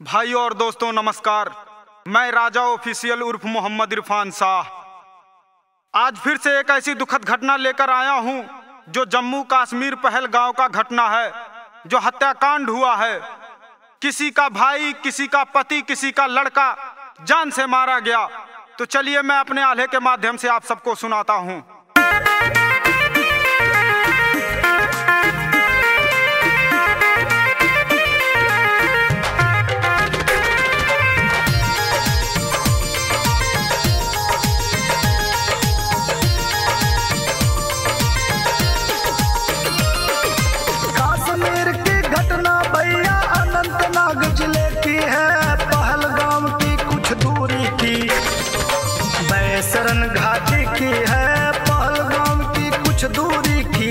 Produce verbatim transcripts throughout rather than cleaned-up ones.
भाइयों और दोस्तों नमस्कार। मैं राजा ऑफिशियल उर्फ मोहम्मद इरफान शाह आज फिर से एक ऐसी दुखद घटना लेकर आया हूं जो जम्मू कश्मीर पहलगांव का घटना है, जो हत्याकांड हुआ है। किसी का भाई, किसी का पति, किसी का लड़का जान से मारा गया। तो चलिए मैं अपने आल्हे के माध्यम से आप सबको सुनाता हूं। कश्मीर की घटना भैया अनंतनाग जिले की है, पहलगाम की कुछ दूरी की। बैसरन घाटी की है, पहलगाम की कुछ दूरी की।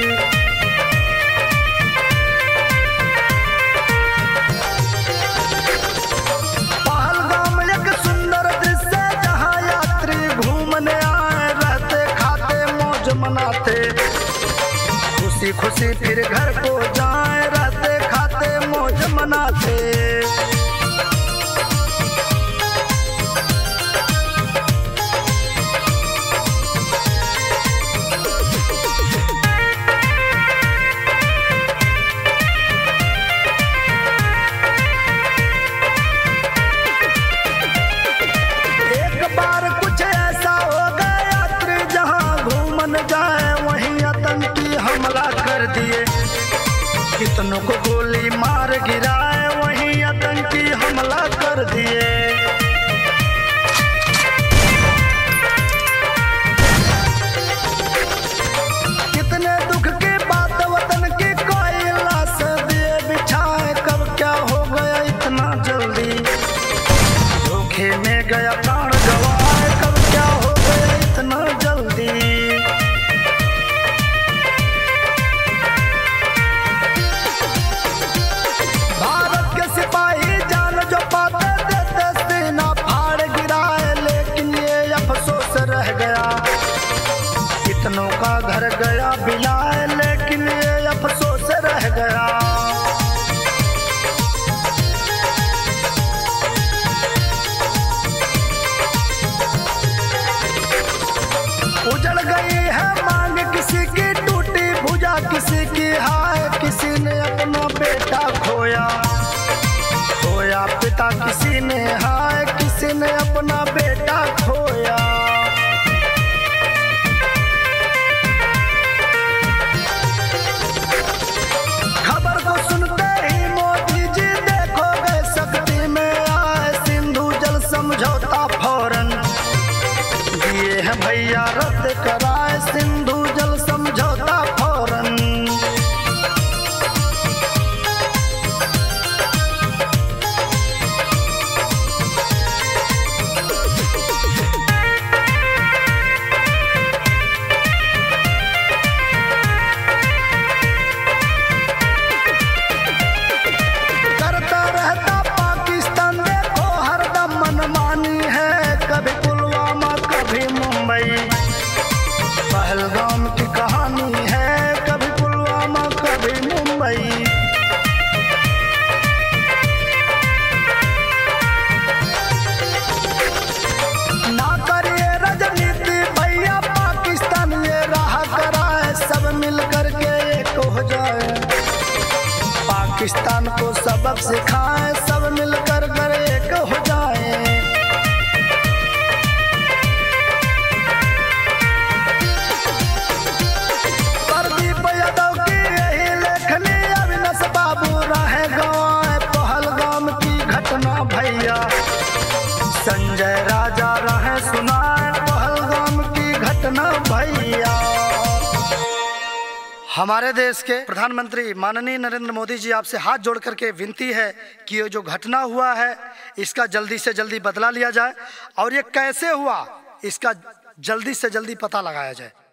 पहलगाम एक सुंदर दृश्य जहाँ यात्री घूमने आए, रहते खाते मौज मनाते, खुशी खुशी फिर घर को जाए, रहते खाते मौज मनाते। एक बार कुछ ऐसा हो गया, यात्री जहाँ घूमन जाए वहीं आतंकी हमला कर दिए। कितनों को गोली मार गिराए, वहीं आतंकी हमला कर दिए। कितने दुख की बात वतन की, कोई लाश दिए बिछाए। कब क्या हो गया इतना जल्दी, धोखे में गया प्राण गवाए। कब क्या हो गया इतना जल्दी। भारत के सिपाही जान जो पाते देते सीना फाड़ गिराए, लेकिन ये अफसोस रह गया। कितनों का घर गया बिलाए, लेकिन ये अफसोस रह गया। उजड़ गई है मांग किसी की, टूटी भुजा किसी की। हाय किसी ने अपना बेटा खोया, खोया पिता किसी ने। हाय किसी ने अपना बेटा खोया। खबर को सुनते ही मोदी जी देखो गए शक्ति में आए। सिंधु जल समझौता फौरन दिए है भैया रद्द कराए, सिंधु जल समझौता फौरन। करता रहता पाकिस्तान देखो हरदम मनमानी है। कभी पुलवामा कभी मुंबई, पहलगाम की कहानी है। कभी पुलवामा कभी मुंबई। ना करिए राजनीति भैया, पाकिस्तान ये राह कराए। सब मिल करके एक हो जाए, पाकिस्तान को सबक सिखाए। सब मिल कर कर एक हो जाए। प्रदीप यादव की यही लेखनी, अविनाश बाबू राह गवाए। पहलगाम की घटना भैया, संजय राजा राह सुनाए। पहलगाम की घटना भैया। हमारे देश के प्रधानमंत्री माननीय नरेंद्र मोदी जी आपसे हाथ जोड़ करके विनती है कि ये जो घटना हुआ है इसका जल्दी से जल्दी बदला लिया जाए, और ये कैसे हुआ इसका जल्दी से जल्दी पता लगाया जाए।